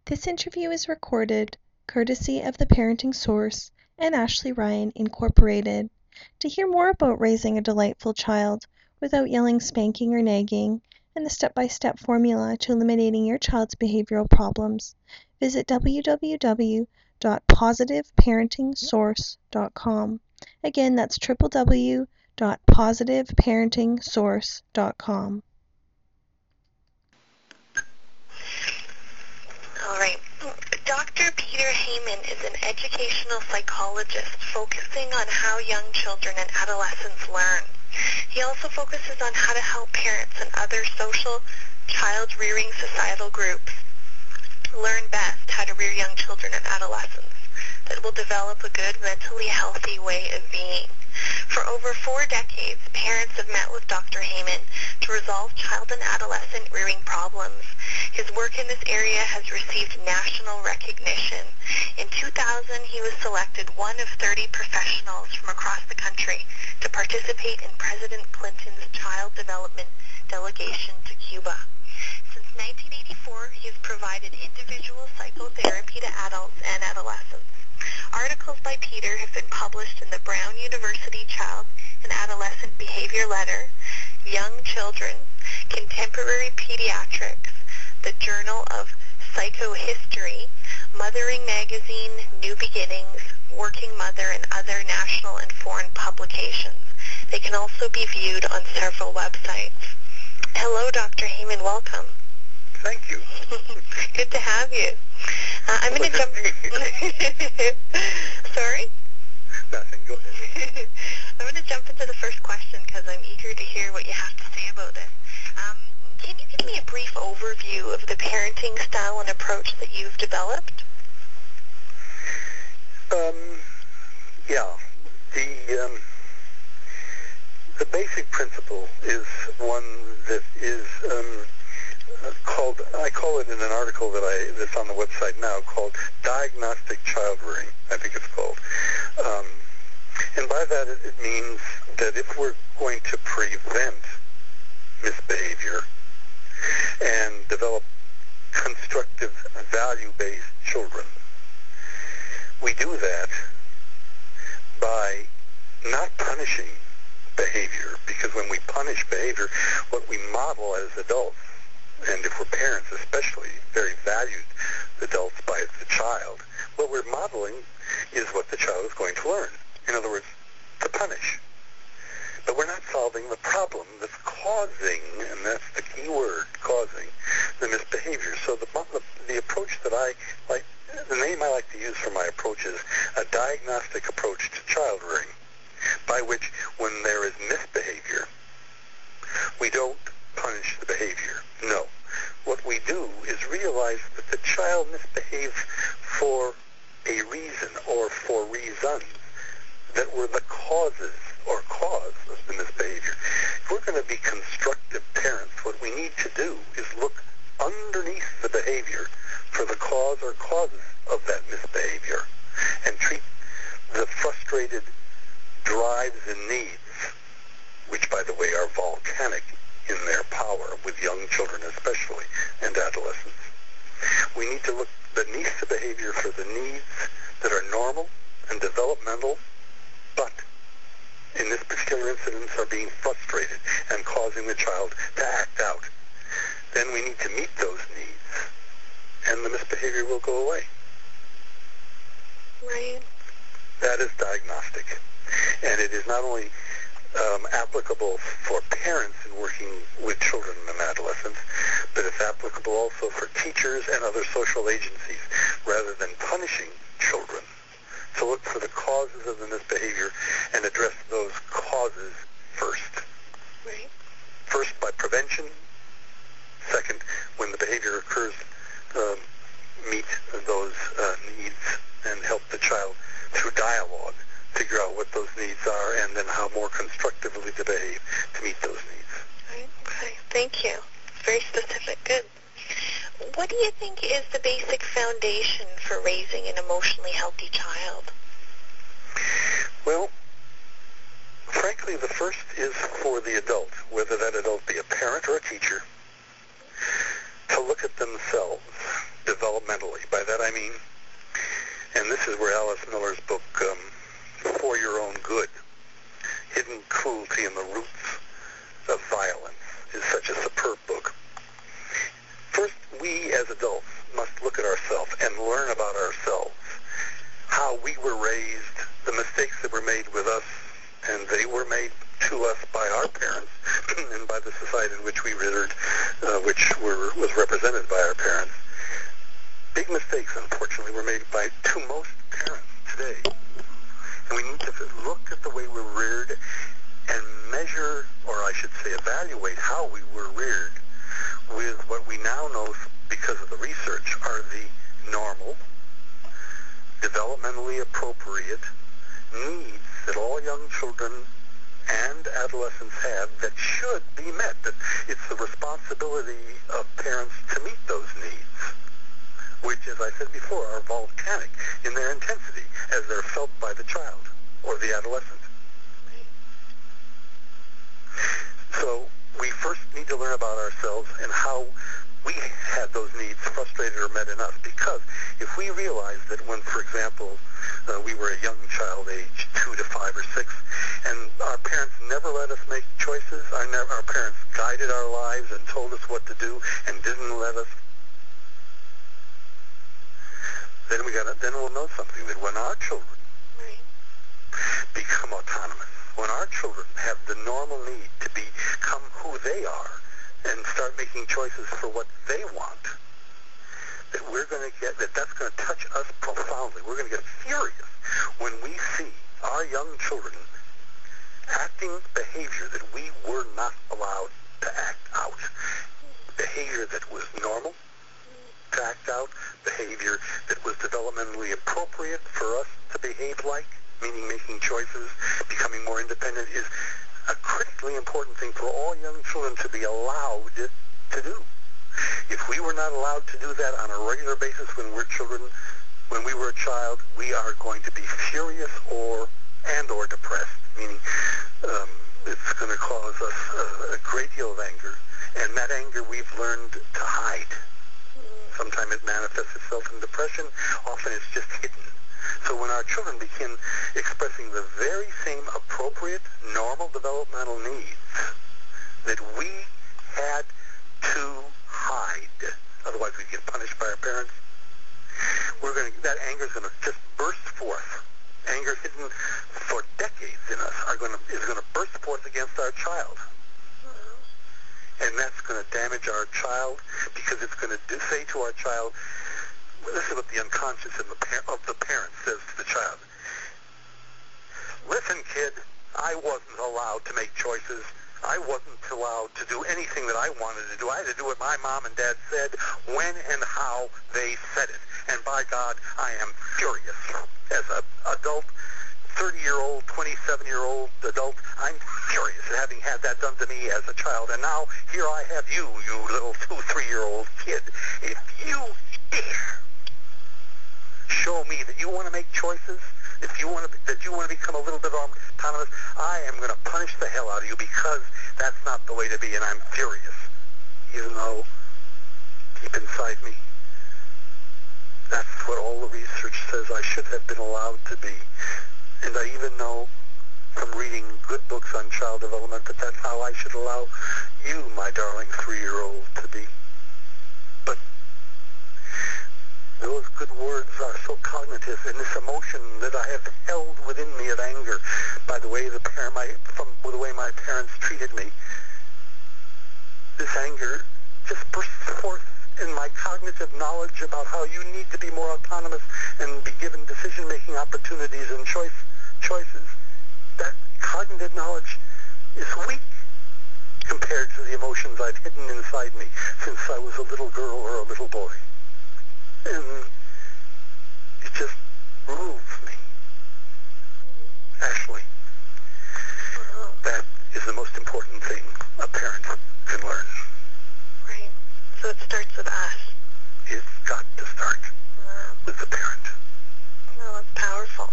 This interview is recorded courtesy of the Parenting Source and Ashley Ryan Incorporated. To hear more about raising a delightful child without yelling, spanking, or nagging, and the step-by-step formula to eliminating your child's behavioral problems, visit www.positiveparentingsource.com. Again, that's www.positiveparentingsource.com. All right. Dr. Peter Heyman is an educational psychologist focusing on how young children and adolescents learn. He also focuses on how to help parents and other social child-rearing societal groups learn best how to rear young children and adolescents that will develop a good, mentally healthy way of being. For over 4 decades, parents have met with Dr. Heyman to resolve child and adolescent rearing problems. His work in this area has received national recognition. In 2000, he was selected one of 30 professionals from across the country to participate in President Clinton's child development delegation to Cuba. Since 1984, he has provided individual psychotherapy to adults and adolescents. Articles by Peter have been published in the Brown University Child and Adolescent Behavior Letter, Young Children, Contemporary Pediatrics, the Journal of Psychohistory, Mothering Magazine, New Beginnings, Working Mother, and other national and foreign publications. They can also be viewed on several websites. Hello, Dr. Heyman. Welcome. Thank you. Good to have you. I'm going to jump... Sorry? Nothing. Go ahead. I'm going to jump into the first question because I'm eager to hear what you have to say about this. Can you give me a brief overview of the parenting style and approach that you've developed? Yeah. The basic principle is one that is called, I call it in an article that's on the website now, called Diagnostic Child Rearing, I think it's called. And by that it means that if we're going to prevent misbehavior and develop constructive, value-based children, we do that by not punishing behavior, because when we punish behavior, what we model as adults, and if we're parents especially, very valued adults by the child, what we're modeling is what the child is going to learn. In other words, to punish. But we're not solving the problem that's causing, and that's the key word, causing the misbehavior. So the approach that I like, the name I like to use for my approach is a diagnostic approach to child rearing, by which when there is misbehavior, we don't punish the behavior. No. What we do is realize that the child misbehaved for a reason or for reasons that were the causes or cause of the misbehavior. If we're going to be constructive parents, what we need to do is look underneath the behavior for the cause or causes of that misbehavior and treat the frustrated drives and needs, which, by the way, are volcanic in their power with young children especially and adolescents. We need to look beneath the behavior for the needs that are normal and developmental, but in this particular incident are being frustrated and causing the child to act out. Then we need to meet those needs, and the misbehavior will go away. Right. That is diagnostic. And it is not only applicable for parents in working with children and adolescents, but it's applicable also for teachers and other social agencies, rather than punishing children. To look for the causes of the misbehavior and address those causes first. Right. First by prevention. Second, when the behavior occurs, meet those needs and help the child through dialogue figure out what those needs are and then how more constructively to behave to meet those needs. Right. Okay. Thank you. Very specific. Good. What do you think is the basic foundation for raising an emotionally healthy child? Well, frankly, the first is for the adult, whether that adult be a parent or a teacher, to look at themselves developmentally. By that I mean, and this is where Alice Miller's book, For Your Own Good, Hidden Cruelty and the Roots of Violence, is such a superb book. First, we as adults must look at ourselves and learn about ourselves, how we were raised, the mistakes that were made with us, and they were made to us by our parents and by the society in which we lived, was represented by our parents. Big mistakes, unfortunately, were made to most parents today. And we need to look at the way we're reared and measure, or I should say evaluate, how we were reared with what we now know, because of the research, are the normal, developmentally appropriate needs that all young children and adolescents have that should be met. That it's the responsibility of parents to meet those needs, which, as I said before, are volcanic in their intensity as they're felt by the child or the adolescent. So we first need to learn about ourselves and how we had those needs frustrated or met in us. Because if we realize that when, for example, we were a young child, age 2 to 5 or 6, and our parents never let us make choices, our parents guided our lives and told us what to do and didn't let us, then we'll know something, that when our children become autonomous, when our children have the normal need to become who they are and start making choices for what they want, that that's going to touch us profoundly. We're going to get furious when we see our young children acting behavior that we were not allowed to act out. Behavior that was normal to act out, behavior that was developmentally appropriate for us to behave like, meaning making choices, becoming more independent, is a critically important thing for all young children to be allowed to do. If we were not allowed to do that on a regular basis when we were a child, we are going to be furious or depressed, meaning it's going to cause us a great deal of anger, and that anger we've learned to hide. Sometimes it manifests itself in depression, often it's just hidden. So when our children begin expressing the very same appropriate, normal developmental needs that we had to hide, otherwise we'd get punished by our parents, that anger is going to just burst forth. Anger hidden for decades in us is going to burst forth against our child. And that's going to damage our child, because it's going to say to our child, this is what the unconscious of the parent says to the child. Listen, kid, I wasn't allowed to make choices. I wasn't allowed to do anything that I wanted to do. I had to do what my mom and dad said, when and how they said it. And by God, I am furious. As an adult, 30-year-old, 27-year-old adult, I'm furious at having had that done to me as a child. And now here I have you little 2, 3-year-old kid. If you dare show me that you want to make choices, that you want to become a little bit autonomous, I am going to punish the hell out of you, because that's not the way to be, and I'm furious. Even though deep inside me, that's what all the research says I should have been allowed to be. And I even know from reading good books on child development that that's how I should allow you, my darling 3-year-old, to be. But those good words are so cognitive, and this emotion that I have held within me of anger by the way the way my parents treated me, this anger just bursts forth in my cognitive knowledge about how you need to be more autonomous and be given decision-making opportunities and choices. That cognitive knowledge is weak compared to the emotions I've hidden inside me since I was a little girl or a little boy. And it just moves me. Ashley, that is the most important thing a parent can learn. Right. So it starts with us. It's got to start with the parent. Well, it's powerful.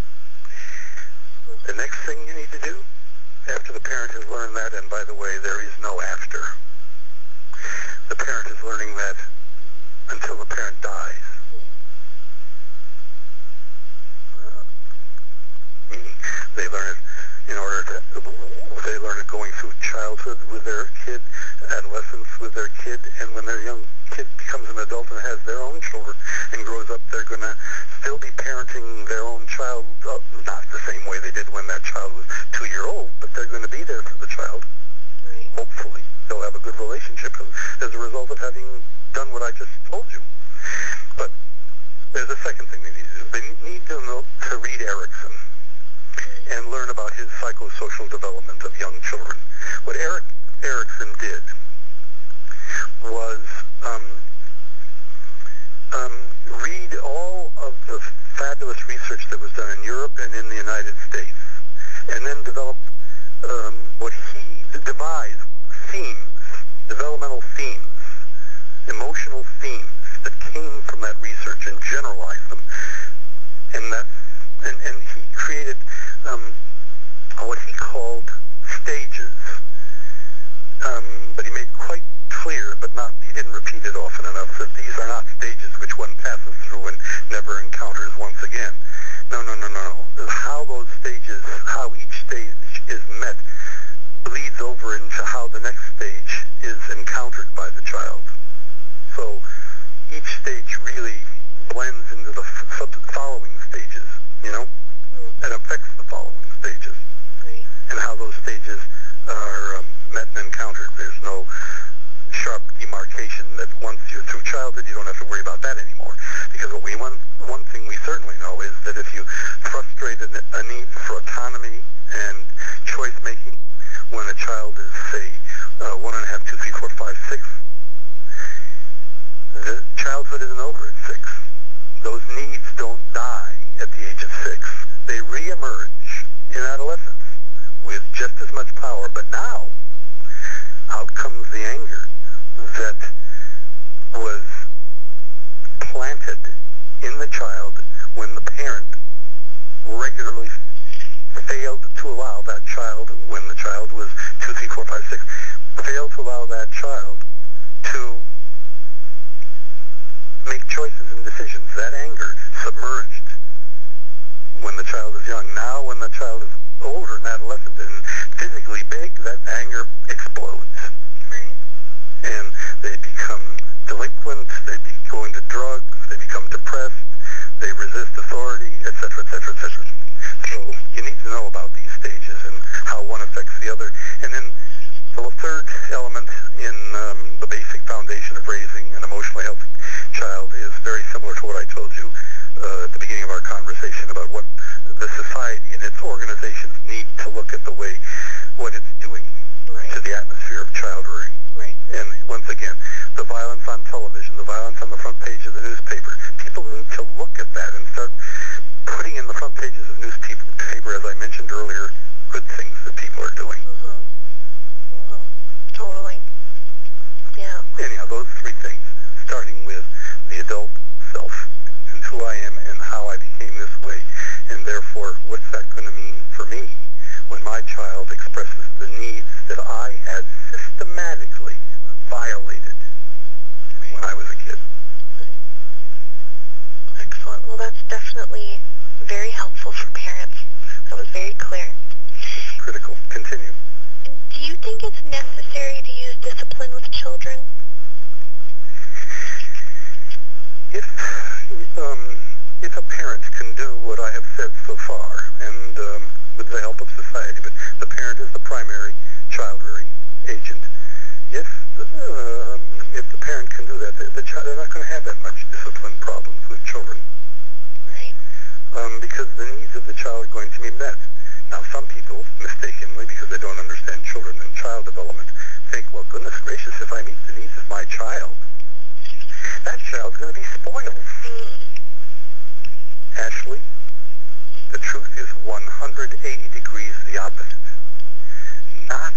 The next thing you need to do after the parent has learned that, and by the way, there is no after. The parent is learning that until the parent dies. themes that came from that research and generalized them. And he created what he called stages. But he made quite clear, but he didn't repeat it often enough, that these are not stages which one passes through and never encounters once again. No. How those stages, how each stage is met, bleeds over into how the next stage is encountered by the child. So each stage really blends into the following stages, and affects the following stages. Right. And how those stages are met and encountered. There's no sharp demarcation that once you're through childhood, you don't have to worry about that anymore. Because one thing we certainly know is that if you frustrate a need for autonomy and choice making when a child is, say, 1 1/2, 2, 3, 4, 5, 6, the childhood isn't over at 6. Those needs don't die at the age of 6. They reemerge in adolescence with just as much power, but now out comes the anger that was planted in the child when the parent regularly failed to allow that child, when the child was 2, 3, 4, 5, 6, failed to allow that child to make choices and decisions. That anger submerged when the child is young. Now when the child is older and adolescent and physically big, that anger explodes. Right. And they become delinquent, they go into drugs, they become depressed, they resist authority, etc., etc., etc. So you need to know about these stages and how one affects the other. And then the third element in the basic foundation of raising an emotionally healthy child is very similar to what I told you at the beginning of our conversation about what the society and its organizations need to look at what it's doing to the atmosphere of child rearing. Right. And once again, the violence on television, the violence on the front page of the newspaper, people need to look at that and start putting in the front pages of newspaper, as I mentioned earlier, good things that people are doing. Totally. Yeah. Anyhow, those three things, starting with the adult self and who I am and how I became this way, and therefore, what's that going to mean for me when my child expresses the needs that I had systematically violated when I was a kid. Excellent. Well, that's definitely very helpful for parents. That was very clear. It's critical. Continue. Do you think it's necessary to use discipline with children? If a parent can do what I have said so far, and with the help of society, but the parent is the primary child rearing agent. If the parent can do that, they're not going to have that much discipline problems with children. Right. Because the needs of the child are going to be met. Now, some people, mistakenly, because they don't understand children and child development, think, well, goodness gracious, if I meet the needs of my child, that child's going to be spoiled. Ashley, the truth is 180 degrees the opposite. Not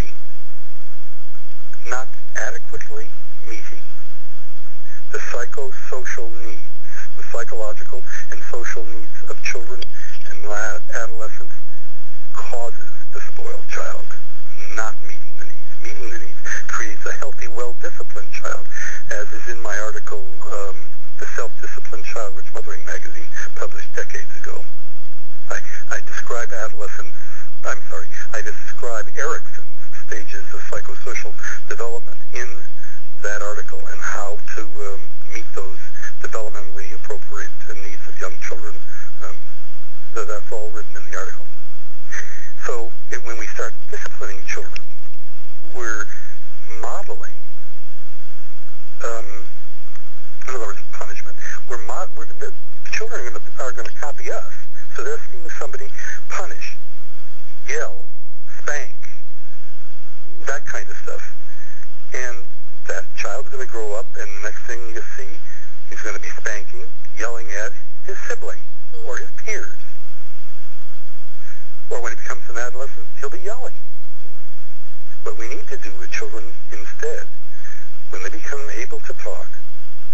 adequately meeting the psychosocial needs, the psychological and social needs of children and adolescents causes the spoiled child. Not meeting the needs. Meeting the needs creates a healthy, well-disciplined child, as is in my article, The Self-Disciplined Child, which Mothering Magazine published decades ago. I describe Erickson's stages of psychosocial development in that article and how to meet those developmentally appropriate needs of young children. That's all written in the article. So when we start disciplining children, we're modeling, in other words, punishment. The children are going to copy us. So they're seeing somebody punish, yell, spank, that kind of stuff. And that child's going to grow up, and the next thing you see, he's going to be spanking, yelling at his sibling or his peers. Or when he becomes an adolescent, he'll be yelling. What we need to do with children instead, when they become able to talk,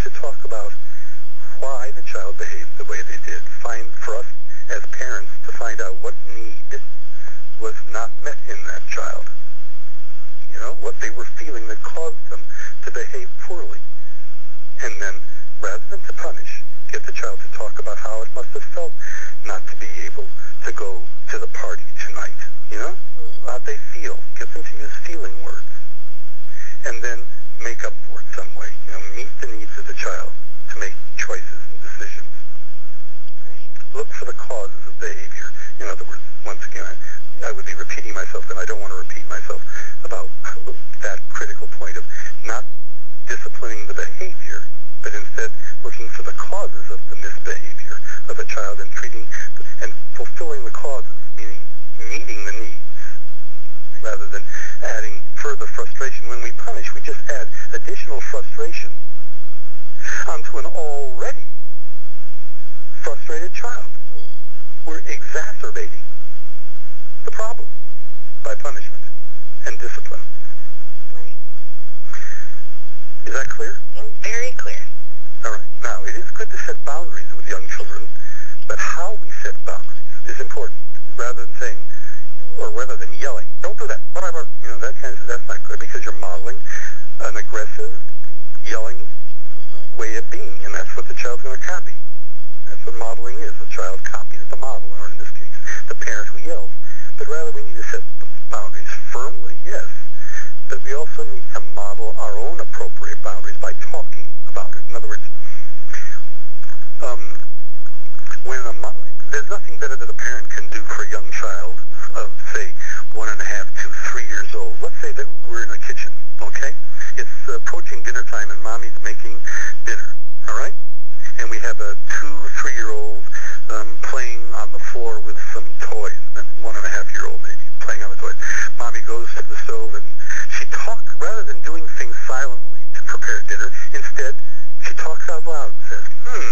to talk about why the child behaved the way they did. For us as parents to find out what need was not met in that child. You know, what they were feeling that caused them to behave poorly. And then, rather than to punish, get the child to talk about how it must have felt not to be able to go to the party tonight. You know? How they feel. Get them to use feeling words. And then make up for it some way. You know, meet the needs of the child to make choices and decisions. Look for the causes of behavior. In other words, once again, I would be repeating myself, and I don't want to repeat myself about that critical point of not disciplining the behavior, but instead looking for the causes of the misbehavior of a child and treating and fulfilling the causes, meaning meeting the needs, rather than adding further frustration. When we punish, we just add additional frustration onto an already frustrated child. We're exacerbating the problem by punishment and discipline. Right. Is that clear? Very clear. All right. Now, it is good to set boundaries with young children, but how we set boundaries is important, rather than saying, or rather than yelling, don't do that, whatever, you know, that's not good, because you're modeling an aggressive, yelling way of being, and that's what the child's going to copy. That's what modeling is. The child copies the model, or in this case, the parent who yells. But rather, we need to set boundaries firmly, yes, but we also need to model our own appropriate boundaries by talking about it. In other words, there's nothing better that a parent can do for a young child of, say, 1.5, 2, 3 years old. Let's say that we're in the kitchen, okay? It's approaching dinner time and mommy's making dinner, all right? And we have a 2, 3-year-old playing on the floor with some toys, 1.5-year-old maybe, playing on the toys. Mommy goes to the stove and she talks, rather than doing things silently to prepare dinner, instead she talks out loud and says,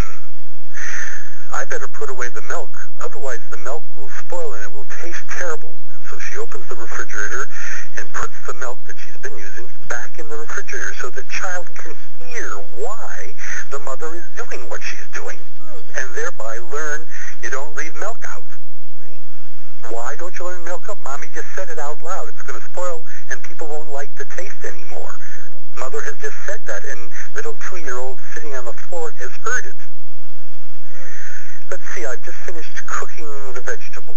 I better put away the milk, otherwise the milk will spoil and it will taste terrible. And so she opens the refrigerator and puts the milk that she's been using back in the refrigerator so the child can hear why the mother is doing what she's doing, and thereby learn you don't leave milk out. Why don't you leave milk up? Mommy just said it out loud. It's going to spoil and people won't like the taste anymore. Mother has just said that, and little 2-year-old sitting on the floor has heard it. Let's see, I've just finished cooking the vegetables.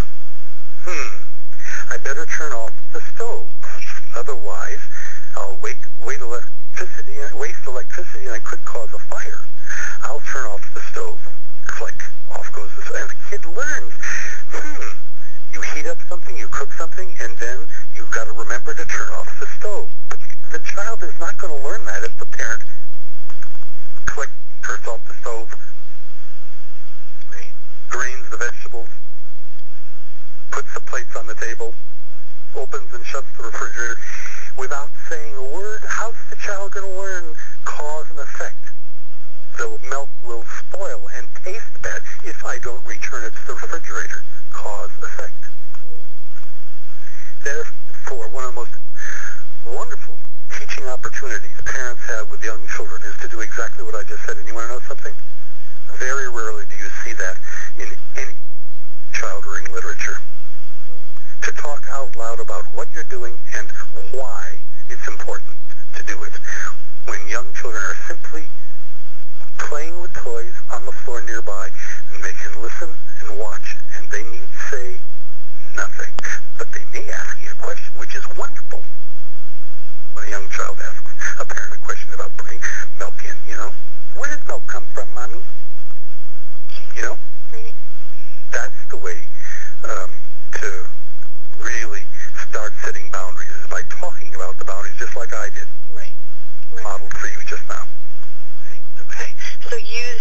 I better turn off the stove. Otherwise, I'll waste electricity and I could cause a fire. I'll turn off the stove. Click. Off goes the stove. And the kid learns, you heat up something, you cook something, and then you've got to remember to turn off the stove. But the child is not going to learn that if the parent turns off the stove, drains the vegetables, puts the plates on the table, opens and shuts the refrigerator without saying a word. How's the child going to learn cause and effect? The milk will spoil and taste bad if I don't return it to the refrigerator. Cause, effect. Therefore, one of the most wonderful teaching opportunities parents have with young children is to do exactly what I just said. And you want to know something? Very rarely do you see that in any child-rearing literature. To talk out loud about what you're doing and why it's important to do it. When young children are simply playing with toys on the floor nearby, and they can listen and watch, and they need say nothing. But they may ask you a question, which is wonderful. When a young child asks a parent a question about putting milk in, where does milk come from, Mommy? That's the way to really start setting boundaries, is by talking about the boundaries just like I did. Right. Modeled for you just now. Right. Okay. So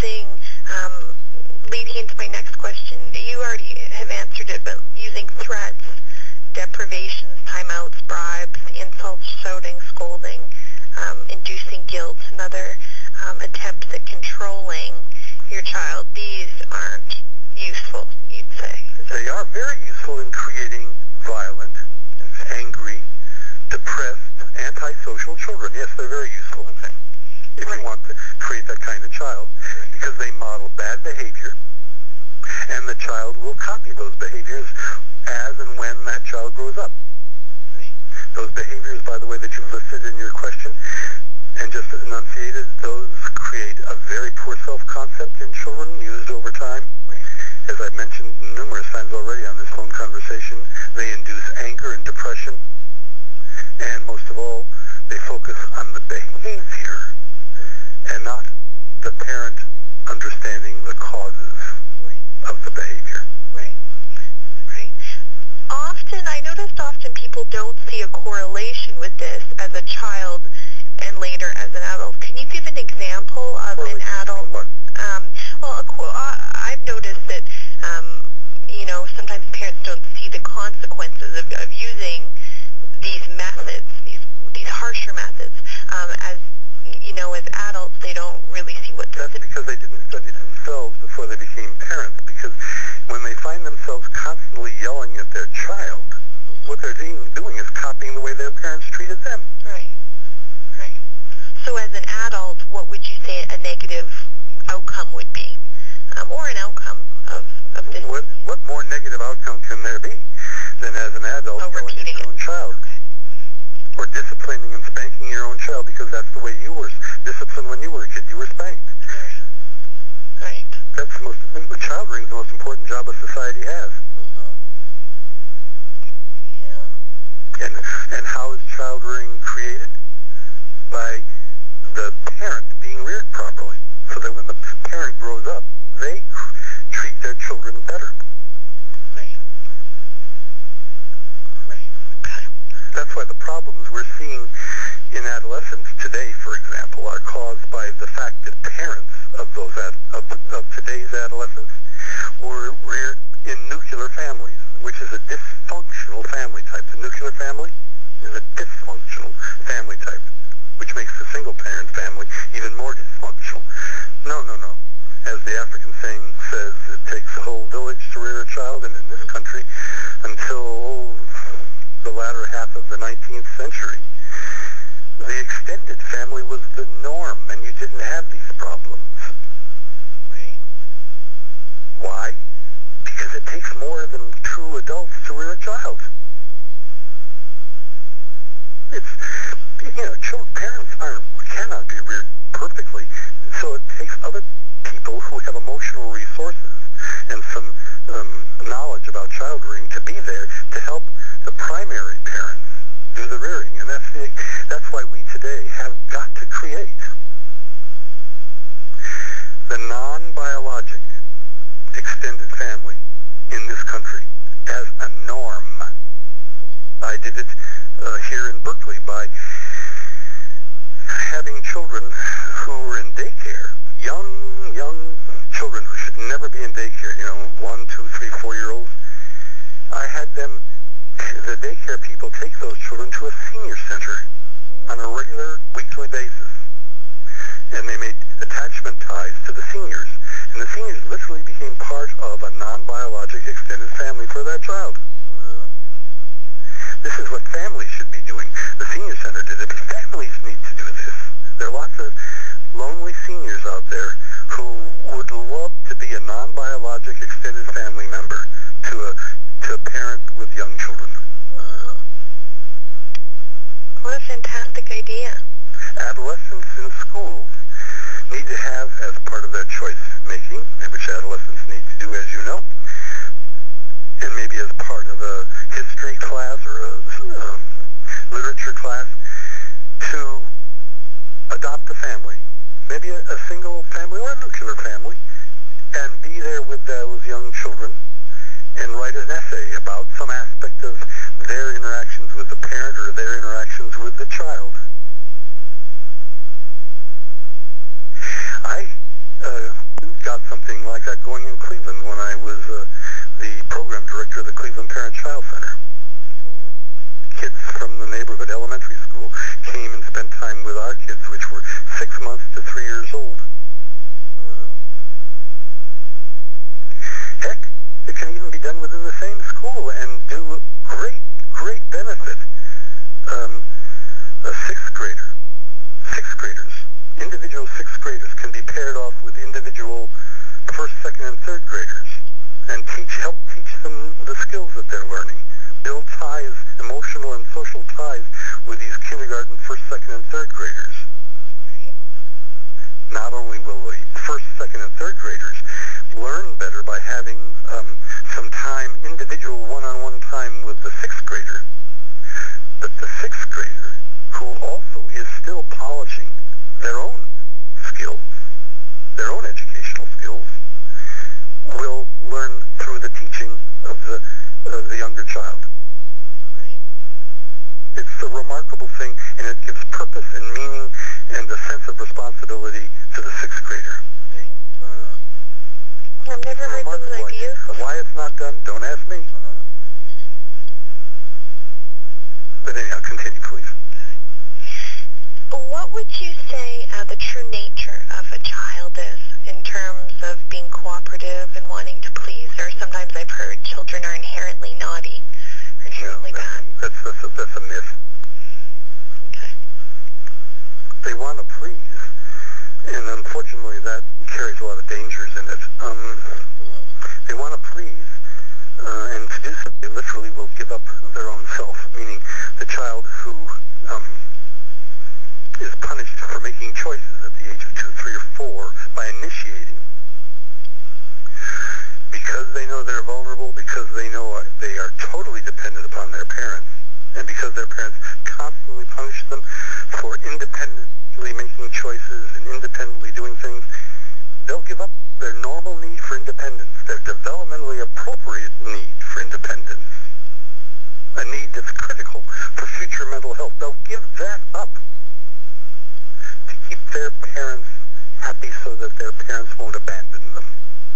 leading into my next question, you already have answered it, but using threats, deprivations, timeouts, bribes, insults, shouting, scolding, inducing guilt, and other attempts at controlling your child, these aren't useful, you'd say. They are very useful in creating violent, angry, depressed, antisocial children. Yes, they're very useful. Okay. if you want to create that kind of child, because they model bad behavior, and the child will copy those behaviors as and when that child grows up. Those behaviors, by the way, that you've listed in your question and just enunciated, those create a very poor self-concept in children used over time. As I've mentioned numerous times already on this phone conversation, they induce anger and depression. And most of all, they focus on the behavior and not the parent understanding the causes of the behavior. I noticed often people don't see a correlation with this as a child and later as an adult. Can you give an example of an adult? I've noticed that, sometimes parents don't see the consequences of using these methods, these harsher methods, as adults, they don't really see what... That's because they didn't study themselves before they became parents, because when they find themselves constantly yelling at their child, what they're doing is copying the way their parents treated them. Right. So as an adult, what would you say a negative outcome would be? Or an outcome of this? What more negative outcome can there be than as an adult yelling at your own child? Or disciplining and spanking your own child, because that's the way you were disciplined when you were a kid. You were spanked. Right. That's child rearing is the most important job a society has. And how is child rearing created? By the parent being reared properly, so that when the parent grows up, they treat their children better. That's why the problems we're seeing in adolescence today, for example, are caused by the fact that parents of those of today's adolescents were reared in nuclear families, which is a dysfunctional family type. The nuclear family is a dysfunctional family type, which makes the single-parent family even more dysfunctional. No. As the African saying says, it takes a whole village to rear a child, and in this country, until the latter half of the 19th century, the extended family was the norm, and you didn't have these problems. Why? Because it takes more than two adults to rear a child. Parents cannot be reared perfectly, so it takes other people who have emotional resources and some knowledge about child rearing to be there to help the primary parents do the rearing. And that's why we today have got to create the non-biologic extended family in this country as a norm. I did it here in Berkeley by having children who were in daycare, young children who should never be in daycare, 1, 2, 3, 4-year-olds. I had them, the daycare people, take those children to a senior center on a regular weekly basis. And they made attachment ties to the seniors. And the seniors literally became part of a non-biologic extended family for that child. This is what families should be doing. The senior center did it, but families need to do this. There are lots of lonely seniors out there who would love to be a non-biologic extended family member to a parent with young children. What a fantastic idea. Adolescents in schools need to have, as part of their choice making, which adolescents need to do, as you know, and maybe as part of a history class or a literature class, to adopt a family, maybe a single family or a nuclear family, and be there with those young children and write an essay about some aspect of their interactions with the parent or their interactions with the child. I got something like that going in Cleveland when I was the program director of the Cleveland Parent-Child Center. Kids from the neighborhood elementary school came and spent time with our kids, which were 6 months to 3 years old. Heck, it can even be done within the same school and do great benefit. Sixth graders individual sixth graders can be paired off with individual first, second, and third graders and help teach them the skills that they're learning. Build ties, emotional and social ties, with these kindergarten, first, second, and third graders. Not only will the first, second, and third graders learn better by having some time, individual one-on-one time with the sixth grader, but the sixth grader, who also is still polishing their own skills, their own educational skills, will learn through the teaching of the younger child. It's a remarkable thing, and it gives purpose and meaning and a sense of responsibility to the sixth grader. I've never heard those ideas. Why it's not done, don't ask me. But anyhow, continue, please. What would you say the true nature of a child is in terms of being cooperative and wanting to please? Or sometimes I've heard children are inherently naughty or inherently bad. That's a myth. Okay. They want to please, and unfortunately that carries a lot of dangers in it. They want to please, and to do so, they literally will give up their own self, meaning the child who is punished for making choices at the age of 2, 3, or 4 by initiating. Because they know they're vulnerable, because they know they are totally dependent upon their parents, and because their parents constantly punish them for independently making choices and independently doing things, they'll give up their normal need for independence, their developmentally appropriate need for independence, a need that's critical for future mental health. They'll give that up to keep their parents happy so that their parents won't abandon them.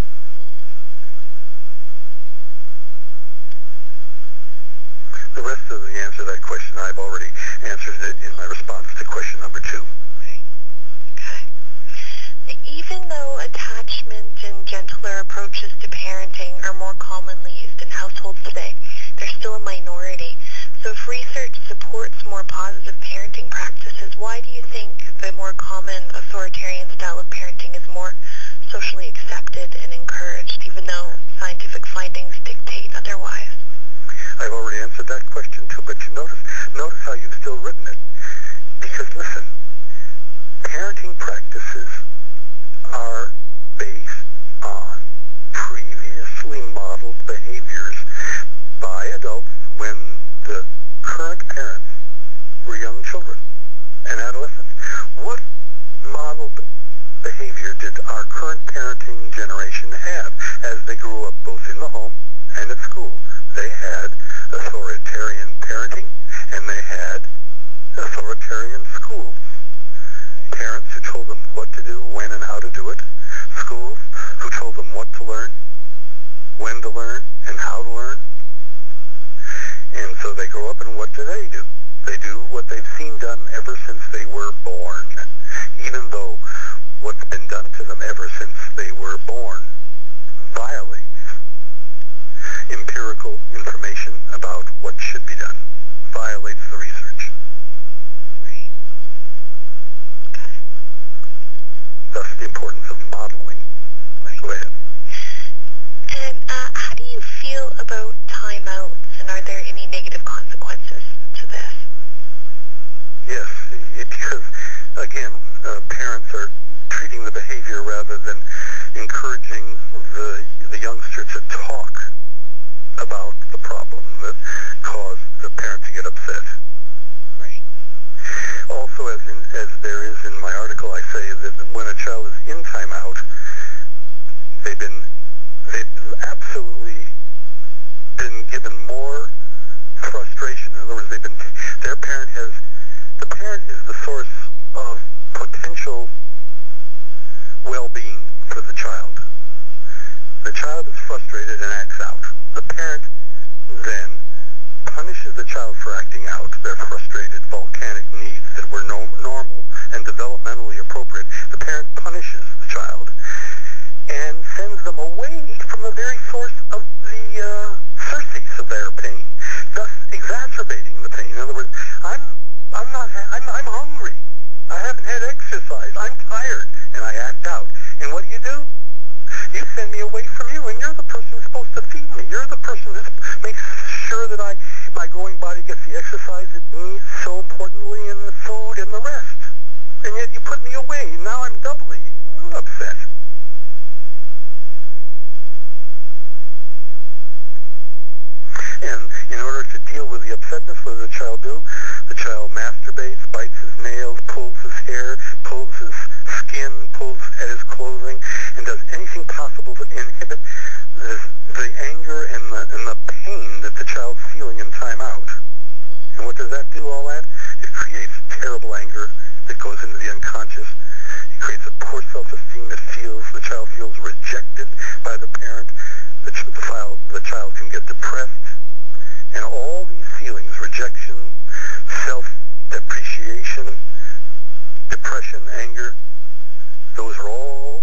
The rest of the answer to that question, I've already answered it in my response to question number 2. Okay. Even though attachment and gentler approaches to parenting are more commonly used in households today, they're still a minority. So if research supports more positive parenting practices, why do you think the more common authoritarian style of parenting is more socially accepted and encouraged, even though scientific findings dictate otherwise? I've already answered that question too, but you notice how you've still written it. Because listen, parenting practices are based on previously modeled behaviors by adults when the current parents were young children and adolescents. What modeled behavior did our current parenting generation have as they grew up both in the home and at school? They had authoritarian parenting, and they had authoritarian schools. Parents who told them what to do, when and how to do it. Schools who told them what to learn, when to learn, and how to learn. And so they grow up, and what do? They do what they've seen done ever since they were born, even though what's been done to them ever since they were born violates empirical information about what should be done, violates the research. Right. Okay. Thus the importance of modeling. Right. Go ahead. And how do you feel about timeouts, and are there any negative consequences to this? Yes, because, again, parents are treating the behavior rather than encouraging the youngster to talk about the problem that caused the parent to get upset. Right. Also, as there is in my article, I say that when a child is in timeout, they've absolutely been given more frustration. In other words, the parent is the source of potential well-being for the child. The child is frustrated and acts out. The parent then punishes the child for acting out their frustrated volcanic needs that were normal and developmentally appropriate. The parent punishes the child and sends them away from the very source of the surcease of their pain, thus exacerbating the pain. In other words, I'm hungry. I haven't had exercise. I'm poor self-esteem. The child feels rejected by the parent. The child can get depressed. And all these feelings, rejection, self-depreciation, depression, anger, those are all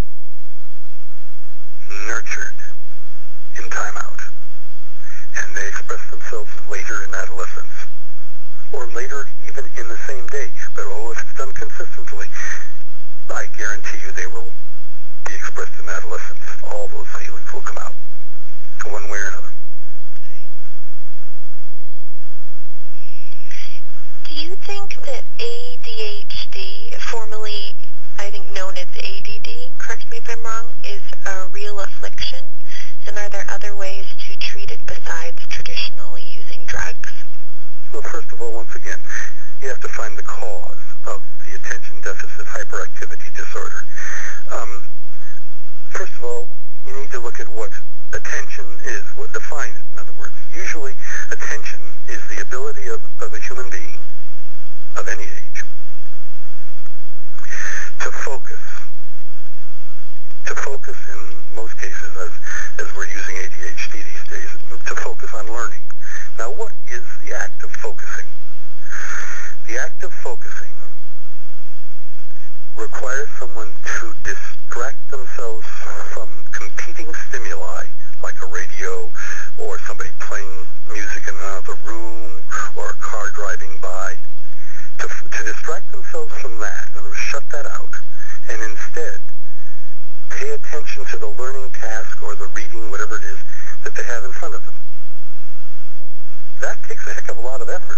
nurtured in timeout. And they express themselves later in adolescence. Or later even in the same day. But if it's done consistently, I guarantee you they will be expressed in adolescence. All those feelings will come out one way or another. Do you think that ADHD, formerly I think known as ADD, correct me if I'm wrong, is a real affliction? And are there other ways to treat it besides traditionally using drugs? Well, first of all, once again, you have to find the cause of the attention deficit hyperactivity disorder. First of all, you need to look at what attention is, define it, in other words. Usually, attention is the ability of a human being, of any age, to focus. To focus in most cases, as we're using ADHD these days, to focus on learning. Now, what is the act of focusing? The act of focusing requires someone to distract themselves from competing stimuli, like a radio, or somebody playing music in another room, or a car driving by. To distract themselves from that, in other words, shut that out, and instead pay attention to the learning task or the reading, whatever it is, that they have in front of them. That takes a heck of a lot of effort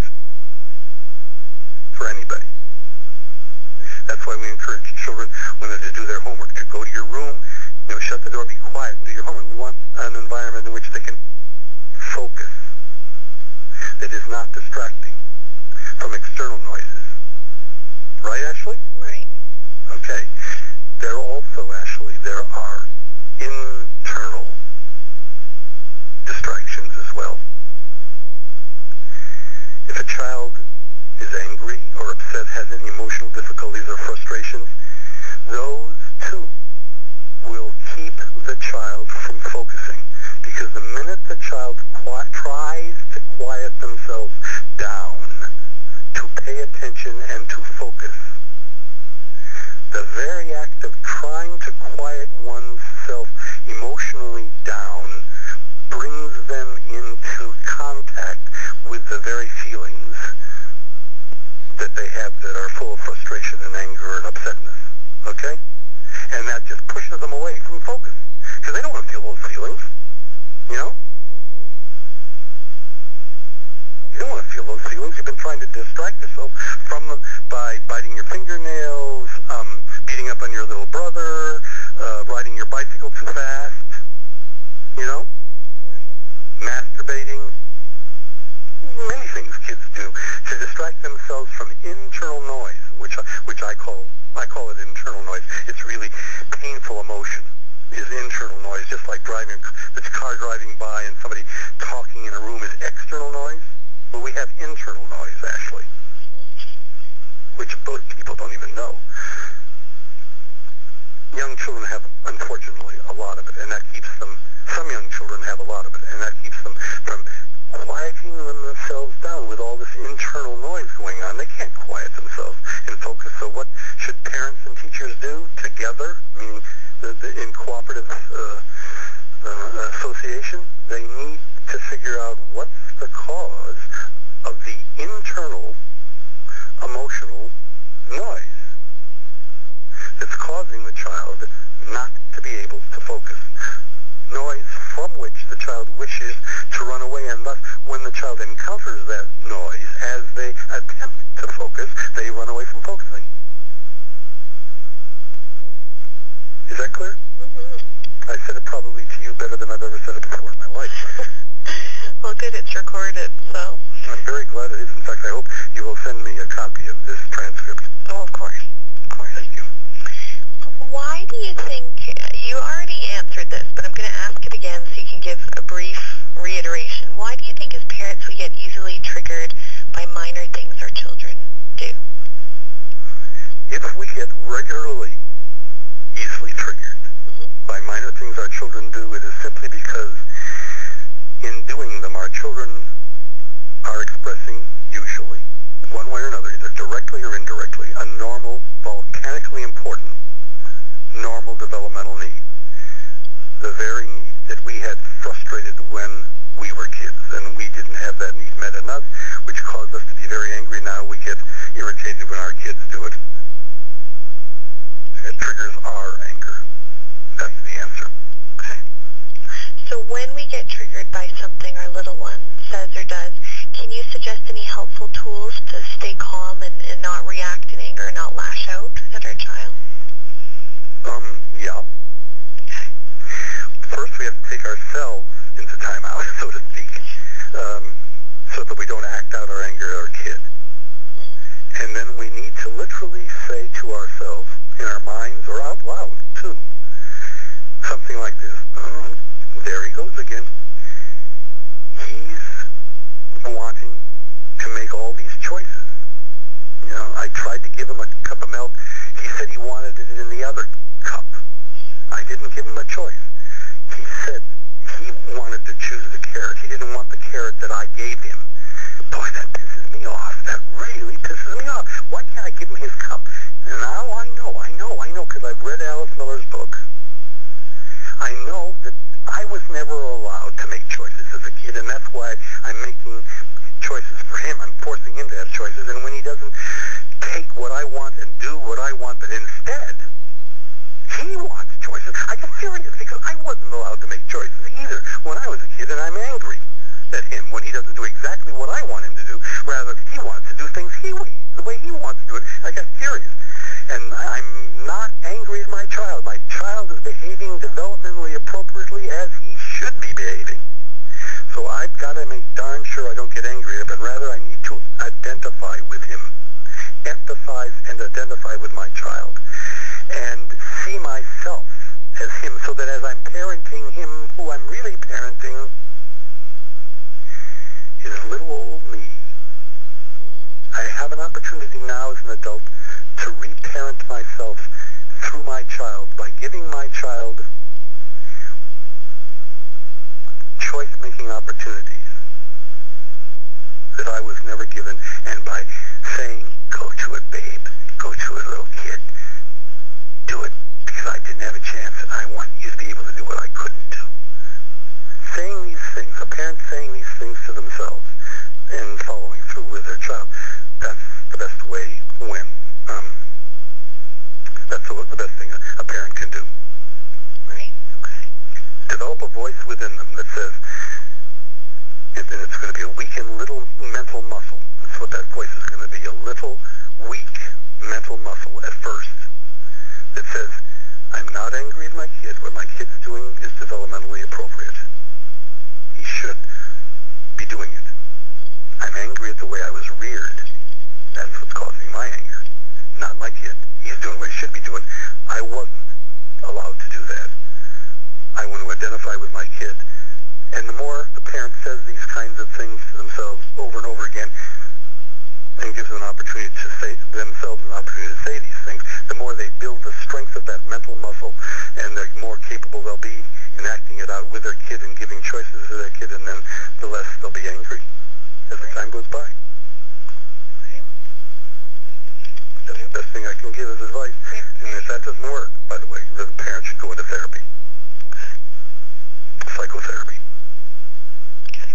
for anybody. That's why we encourage children, when they do their homework, to go to your room, shut the door, be quiet, and do your homework. We want an environment in which they can focus, that is not distracting from external noises. Right, Ashley? Right. Okay. There are internal distractions as well. If a child is angry or upset, has any emotional difficulties or frustrations, those too will keep the child from focusing. Because the minute the child tries to quiet themselves down, to pay attention and to focus, the very act of trying to quiet oneself emotionally down brings them into contact with the very feelings that they have that are full of frustration and anger and upsetness. Okay? And that just pushes them away from focus. Because they don't want to feel those feelings. You know? You don't want to feel those feelings. You've been trying to distract yourself from them by biting your fingernails, beating up on your little brother, riding your bicycle too fast, masturbating. Many things kids do to distract themselves from internal noise, which I call it internal noise. It's really painful emotion is internal noise, just like the car driving by and somebody talking in a room is external noise. Well, we have internal noise, Ashley, which most people don't even know. Young children have, unfortunately, a lot of it, and that keeps them, some young children have a lot of it, and that keeps them from quieting themselves down with all this internal noise going on. They can't quiet themselves and focus. So what should parents and teachers do together, meaning in cooperative association? They need to figure out what's the cause of the internal emotional noise that's causing the child not to be able to focus. Noise from which the child wishes to run away, and thus when the child encounters that noise as they attempt to focus, they run away from focusing. Is that clear? Mm-hmm. I said it probably to you better than I've ever said it before in my life. Well, good, it's recorded, so. I'm very glad it is. In fact, I hope you will send me a copy of this transcript. Oh, of course. Of course. Thank you. Why do you think, you already answered this, but I'm going to ask it again so you can give a brief reiteration. Why do you think as parents we get easily triggered by minor things our children do? If we get regularly things our children do, it is simply because in doing them, our children are expressing, usually, one way or another, either directly or indirectly, a normal, volcanically important, normal developmental need. The very need that we had frustrated when we were kids, and we didn't have that need met in us, which caused us to be very angry. Now we get irritated when our kids do it. It triggers our anger. That's the answer. Okay. So when we get triggered by something our little one says or does, can you suggest any helpful tools to stay calm and not react in anger, not lash out at our child? Yeah. Okay. First, we have to take ourselves into timeout, so to speak, so that we don't act out our anger at our kid. And then we need to literally say to ourselves, in our minds or out loud, too, something like this. Oh, there he goes again. He's wanting to make all these choices. You know, I tried to give him a cup of milk. He said he wanted it in the other cup. I didn't give him a choice. He said he wanted to choose the carrot. He didn't want the carrot that I gave him. Boy, that pisses me off. That really pisses me off. Why can't I give him his cup? And now I know, because I've read Alice Miller's book. I know that I was never allowed to make choices as a kid, and that's why I'm making choices for him. I'm forcing him to have choices, and when he doesn't take what I want and do what I want, but instead he wants choices, I get furious because I wasn't allowed to make choices either when I was a kid, and I'm angry at him when he doesn't do exactly what I want him to do. Rather, he wants to do things the way he wants to do it. I get furious. And I'm not angry at my child. My child is behaving developmentally appropriately as he should be behaving. So I've got to make darn sure I don't get angry at him, but rather I need to identify with him. Empathize and identify with my child. And see myself as him, so that as I'm parenting him, who I'm really parenting is little old me. I have an opportunity now as an adult to reparent myself through my child by giving my child choice-making opportunities that I was never given, and by saying, go to it, babe, go to it, little kid, do it, because I didn't have a chance, and I want you to be able to do what I couldn't do. Saying these things, a parent saying these things to themselves and following through with their child, that's the best way when, that's the best thing a parent can do. Right, okay. Develop a voice within them that says, and it's going to be a weakened little mental muscle. That's what that voice is going to be, a little weak mental muscle at first that says, I'm not angry at my kid. What my kid's doing is developmentally appropriate. He should be doing it. I'm angry at the way I was reared. That's what's causing my anger, not my kid. He's doing what he should be doing. I wasn't allowed to do that. I want to identify with my kid. And the more the parent says these kinds of things to themselves over and over again and gives them an opportunity to say themselves an opportunity to say these things, the more they build the strength of that mental muscle, and the more capable they'll be in acting it out with their kid and giving choices to their kid, and then the less they'll be angry as the time goes by. That's the best thing I can give as advice. And if that doesn't work, by the way, the parent should go into therapy. Okay. Psychotherapy. Okay.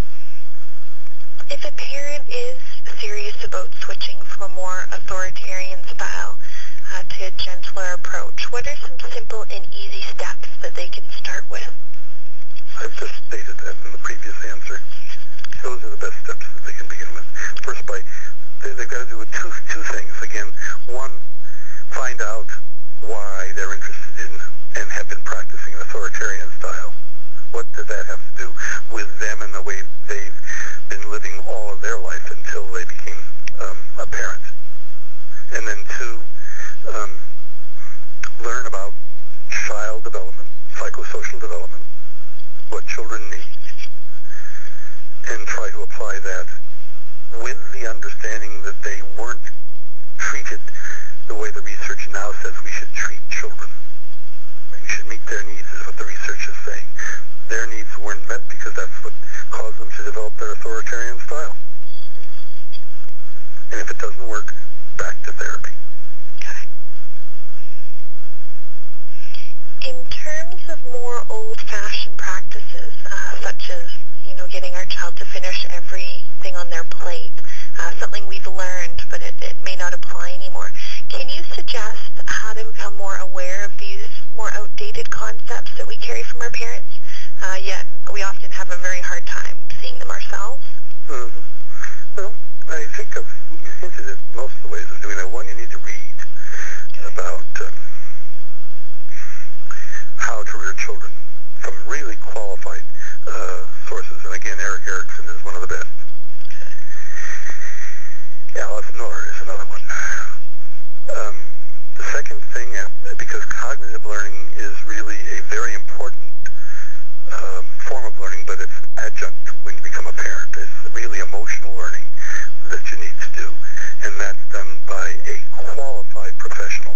If a parent is serious about switching from a more authoritarian style to a gentler approach, what are some simple and easy steps that they can start with? I've just stated that in the previous answer. Those are the best steps that they can begin with. First, they've got to do two things. Again, one, find out why they're interested in and have been practicing an authoritarian style. What does that have to do with them and the way they've been living all of their life until they became a parent? And then two, learn about child development, psychosocial development, what children need, and try to apply that with the understanding that they weren't treated the way the research now says we should treat children. We should meet their needs, is what the research because that's what caused them to develop their authoritarian style. And if it doesn't work, back to therapy. Okay. In terms of more old-fashioned practices, such as, getting our child to finish everything on their plate, something we've learned, but it may not apply anymore, can you suggest how to become more aware of these more outdated concepts that we carry from our parents, yet we often have a very hard time seeing them ourselves? Mm-hmm. Well, I think I've hinted at most of the ways of doing that. One, you need to read about how to rear children from really qualified sources. And again, Erik Erikson is one of the best. Alice Miller is another one. The second thing, because cognitive learning is really a very important form of learning, but it's an adjunct when you become a parent. It's really emotional learning that you need to do, and that's done by a qualified professional.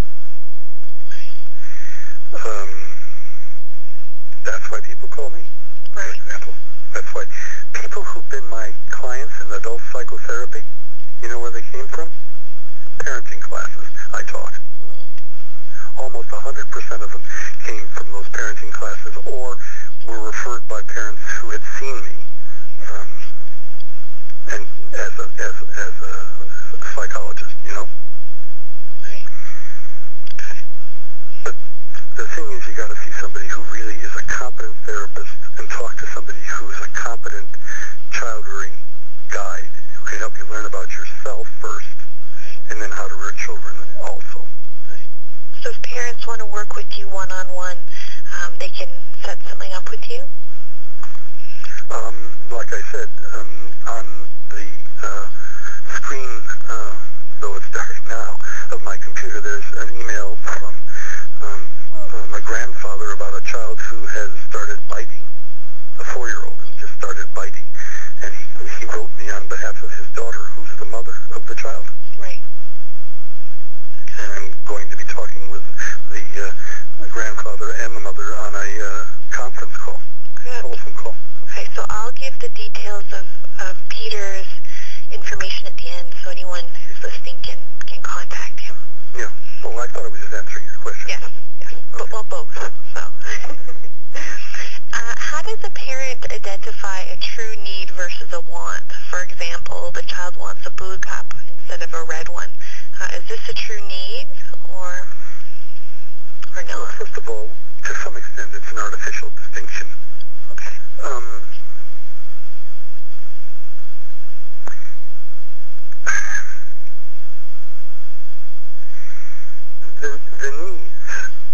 That's why people call me, for example. That's why people who've been my clients in adult psychotherapy, you know where they came from? Parenting classes I taught. Almost 100% of them came from those parenting classes or were referred by parents who had seen me and as a psychologist, Right. Okay. But the thing is, you got to see somebody who really is a competent therapist and talk to somebody who's a competent child rearing guide who can help you learn about yourself first, and then how to rear children also. Right. So if parents want to work with you one-on-one, they can set something up with you? Like I said, on the screen, though it's dark now, of my computer, there's an email from my grandfather about a child who has started biting, a 4-year-old who just started biting. And he wrote me on behalf of his daughter, who's the mother of the child. Right. And I'm going to be talking with the grandfather and the mother on a conference call, telephone call. Okay, so I'll give the details of Peter's information at the end so anyone who's listening can contact him. Yeah. Well, I thought I was just answering your question. Yes. Okay. But, well, both. So. How does a parent identify a true need versus a want? For example, the child wants a blue cup instead of a red one. Is this a true need or no? Well, first of all, to some extent, it's an artificial distinction. Okay. The needs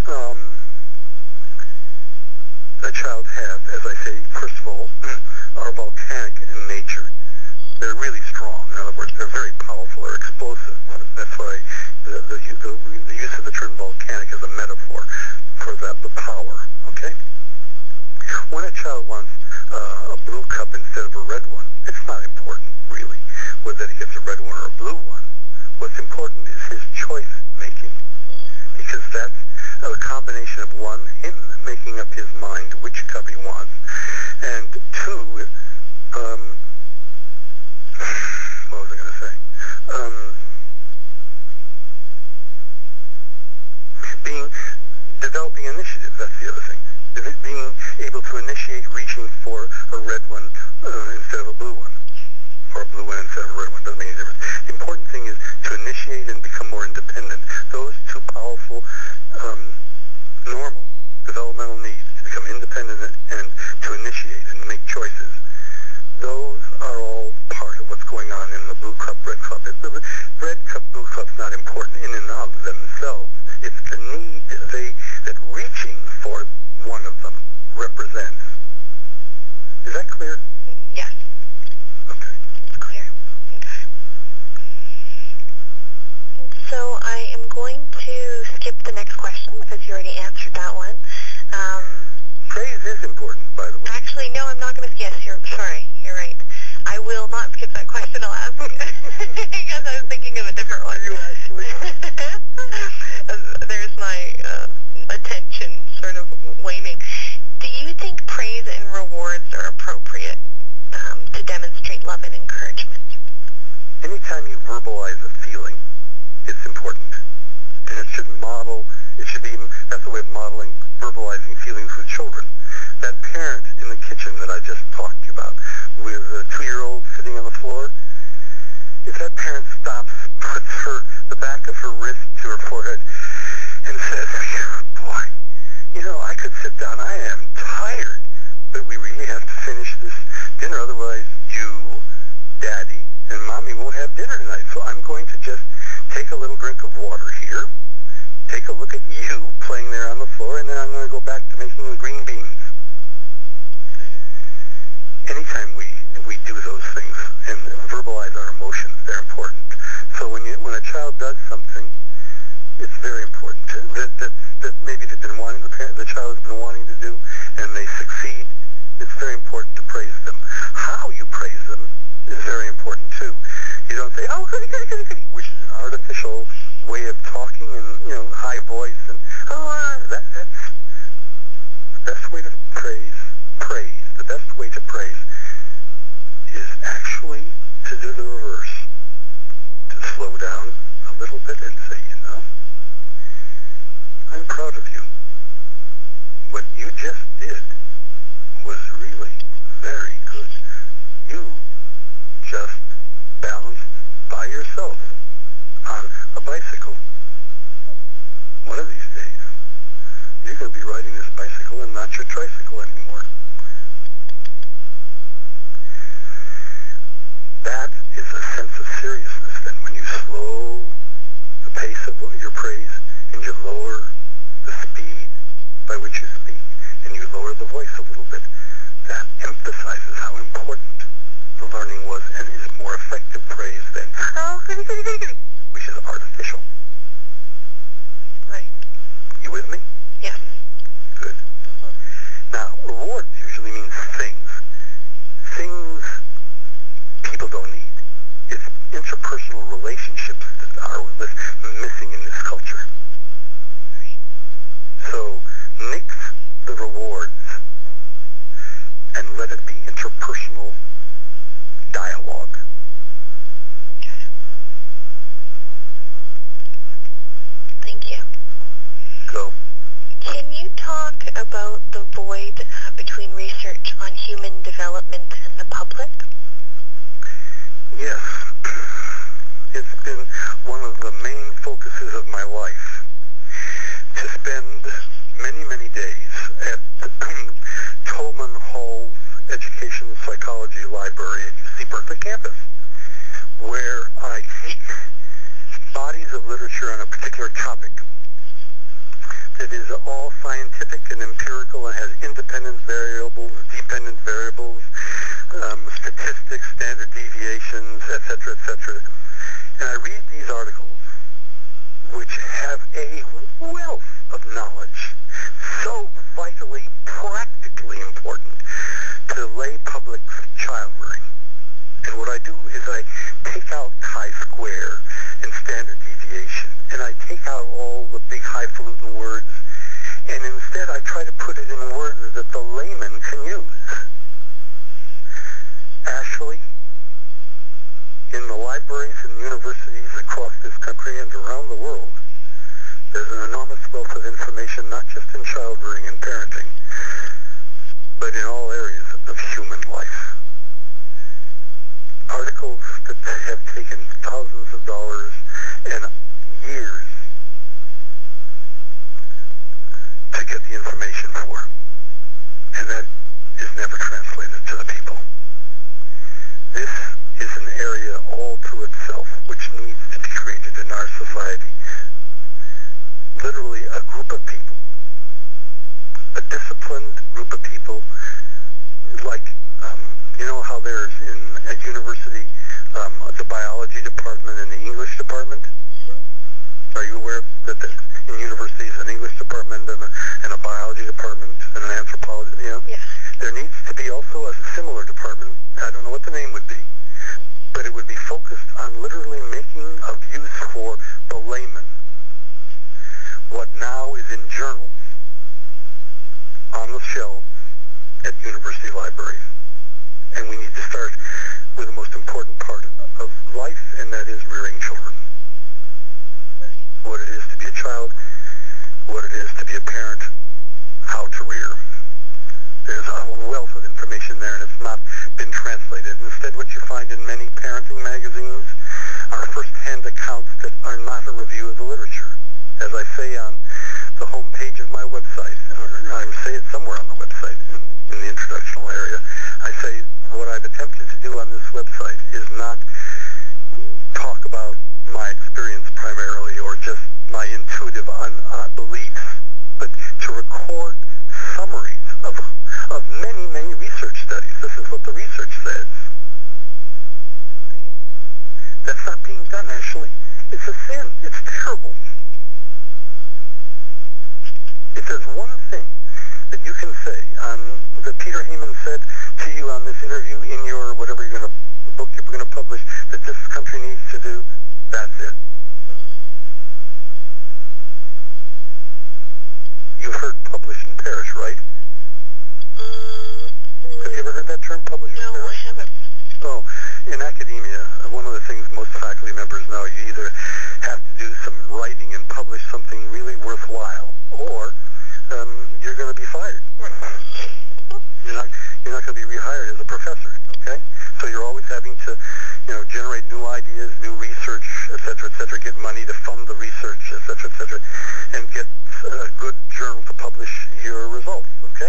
a child has, as I say, first of all, are volcanic in nature. They're really strong. In other words, they're very powerful or explosive. That's why the use of the term volcanic is a metaphor for the power. Okay? When a child wants a blue cup instead of a red one, it's not important, really, whether he gets a red one or a blue one. What's important is his choice making, because that's a combination of, one, him making up his mind which cup he wants, and two, what was I going to say? Developing initiative, that's the other thing. Being able to initiate reaching for a red one instead of a blue one, or a blue one instead of a red one. Doesn't make any difference. The important thing is to initiate and become more independent. Those two powerful, normal developmental needs, to become independent and to initiate and make choices, those are all part of what's going on in the blue cup, red cup. The red cup, blue cup's not important in and of themselves. It's the need that reaching for one of them represents. Is that clear? Yes. Okay. It's clear. Okay. So I am going to skip the next question because you already answered that one. Praise is important, by the way. Actually, no, I'm not going to. Yes, you're right. I will not skip that question. I'll ask because I was thinking of a different one. Are you actually? There's my attention sort of waning. Do you think praise and rewards are that's a way of modeling, verbalizing feelings with children. That parent in the kitchen that I just talked to you about, with a 2-year-old sitting on the floor, if that parent stops, puts the back of her wrist to her forehead, and says, boy, I could sit down. I am tired, but we really have to finish this dinner. Otherwise, you, Daddy, and Mommy won't have dinner tonight. So I'm going to just take a little drink of water here, take a look at you playing there on the floor, and then I'm going to go back to making the green beans. Anytime we do those things and verbalize our emotions, they're important. So when a child does something, it's very important that maybe the child has been wanting to do, and they succeed. It's very important to praise them. How you praise them is very important too. You don't say, "Oh, goody, goody, goody, goody," which is an artificial way of talking and high voice and that's the best way to praise. The best way to praise is actually to do the reverse. To slow down a little bit and say, I'm proud of you. What you just did was really very good. You just balanced by yourself on a bicycle. One of these days, you're going to be riding this bicycle and not your tricycle anymore. That is a sense of seriousness. Then when you slow the pace of your praise and you lower the speed by which you speak and you lower the voice a little bit, that emphasizes how important the learning was and is more effective praise than, "Oh, goody, goody, goody, goody," which is artificial. Right. You with me? Yes. Good. Mm-hmm. Now, rewards usually means things. Things people don't need. It's interpersonal relationships that are missing in this culture. Right. So, nix the rewards and let it be interpersonal dialogue. Okay. Thank you. Go. Can you talk about the void between research on human development and the public? Yes. It's been one of the main focuses of my life to spend many, many days at Tolman Hall's Education Psychology Library at UC Berkeley campus, where I take bodies of literature on a particular topic that is all scientific and empirical and has independent variables, dependent variables, statistics, standard deviations, etc., etc. And I read these articles, which have a wealth of knowledge, so vitally, practically important to lay public child rearing. And what I do is I take out chi-square and standard deviation, and I take out all the big highfalutin words, and instead I try to put it in words that the layman can use. Ashley, in the libraries and universities across this country and around the world, there's an enormous wealth of information, not just in child rearing and parenting, but in all areas of human life. Articles that have taken thousands of dollars and years to get the information for, and that is never translated to the people. This is an area all to itself which needs to be created in our society. Literally a group of people, a disciplined group of people, like, how there's in a university the biology department and the English department? Mm-hmm. Are you aware that in universities an English department and a biology department and an anthropology, Yeah. There needs to be also a similar department. I don't know what the name would be, but it would be focused on literally making of use for the layman what now is in journals on the shelves at university libraries. And we need to start with the most important part of life, and that is rearing children. What it is to be a child, what it is to be a parent, how to rear. There's a wealth of information there, and it's not been translated. Instead, what you find in many parenting magazines are first-hand accounts that are not a review of the literature. As I say on the home page of my website, or I say it somewhere on the website in the introductional area, I say what I've attempted to do on this website is not talk about my experience primarily or just my intuitive beliefs, but to record summaries of many, many research studies. This is what the research says. That's not being done, Ashley. It's a sin. It's terrible. If there's one thing that you can say that Peter Heyman said to you on this interview in your whatever book you're going to publish that this country needs to do, that's it. You've heard publish and perish, right? Have you ever heard that term, publish and perish? No, I haven't. Oh, in academia, one of the things most faculty members know, you either have to do some writing and publish something really worthwhile, or you're going to be fired. You're not going to be rehired as a professor, okay? So you're always having to, generate new ideas, new research, et cetera, get money to fund the research, et cetera, and get a good journal to publish your results, okay?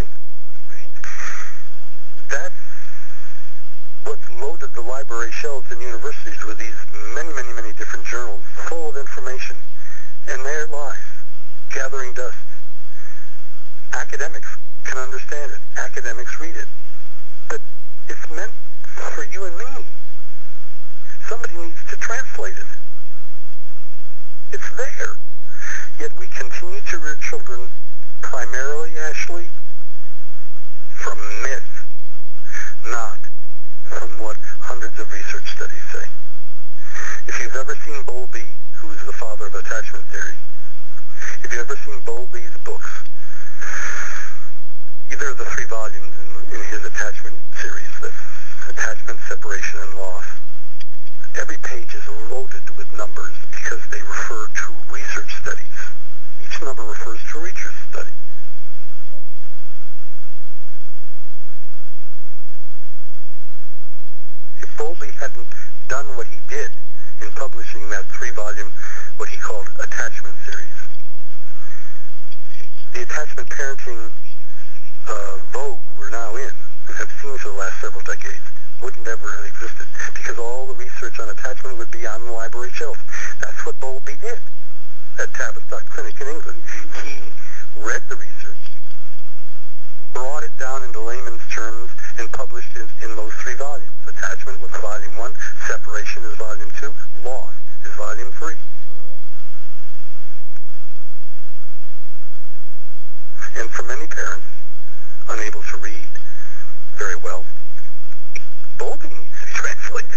That's what's loaded the library shelves in universities with these many, many, many different journals full of information. And there it lies, gathering dust. Academics can understand it. Academics read it. But it's meant for you and me. Somebody needs to translate it. It's there. Yet we continue to rear children primarily, Ashley, from myth, not from what hundreds of research studies say. If you've ever seen Bowlby, who is the father of attachment theory, if you've ever seen Bowlby's books, either of the 3 volumes in his attachment series, that's Attachment, Separation, and Loss, every page is loaded with numbers because they refer to research studies. Each number refers to a research study. If Bowlby hadn't done what he did in publishing that 3-volume, what he called attachment series, the attachment parenting vogue we're now in and have seen for the last several decades wouldn't ever have existed because all the research on attachment would be on the library shelf. That's what Bowlby did at Tavistock Clinic in England. He read the research, brought it down into layman's terms, and published it in those 3 volumes. Attachment was volume 1, Separation is volume 2, Loss is volume 3. And for many parents unable to read very well, Bowlby needs to be translated.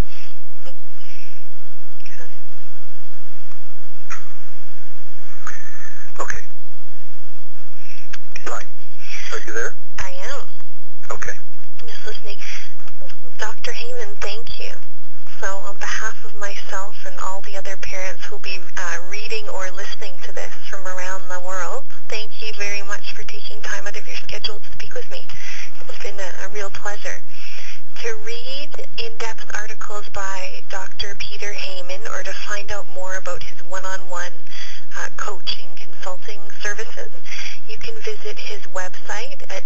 Okay. Right. Are you there? I am. Okay. I'm just listening. Dr. Heyman, thank you. So on behalf of myself and all the other parents who will be reading or listening to this from around the world, thank you very much for taking time out of your schedule to speak with me. It's been a real pleasure. To read in-depth articles by Dr. Peter Heyman or to find out more about his one-on-one coaching consulting services, you can visit his website at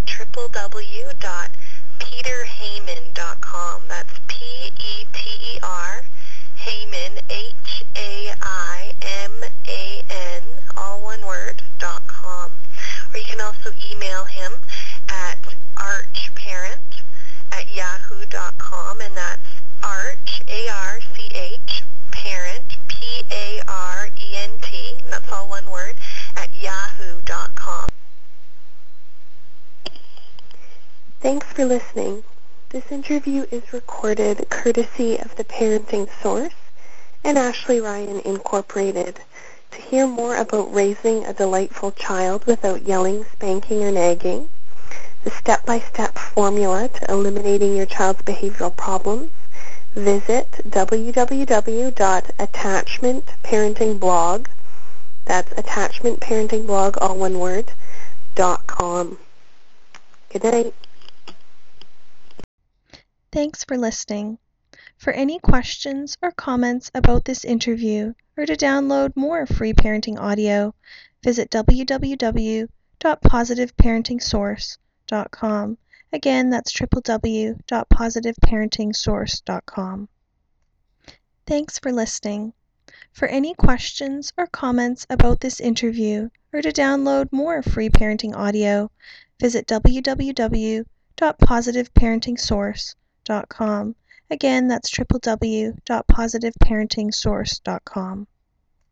www.peterheyman.com. That's P-E-T-E-R, Heyman, H-A-I-M-A-N, all one word, .com. Or you can also email him at archparent@yahoo.com, and that's arch, A-R-C-H, parent, P-A-R-E-N-T, and that's all one word, at yahoo.com. Thanks for listening. This interview is recorded courtesy of the Parenting Source and Ashley Ryan Incorporated. To hear more about raising a delightful child without yelling, spanking, or nagging, the step-by-step formula to eliminating your child's behavioral problems, visit www.attachmentparentingblog.com. That's attachmentparentingblog, all one word, .com. Good night. Thanks for listening. For any questions or comments about this interview, or to download more free parenting audio, visit www.positiveparentingsource.com. Again, that's www.positiveparentingsource.com. Thanks for listening. For any questions or comments about this interview, or to download more free parenting audio, visit www.positiveparentingsource.com. Again, that's www.positiveparentingsource.com.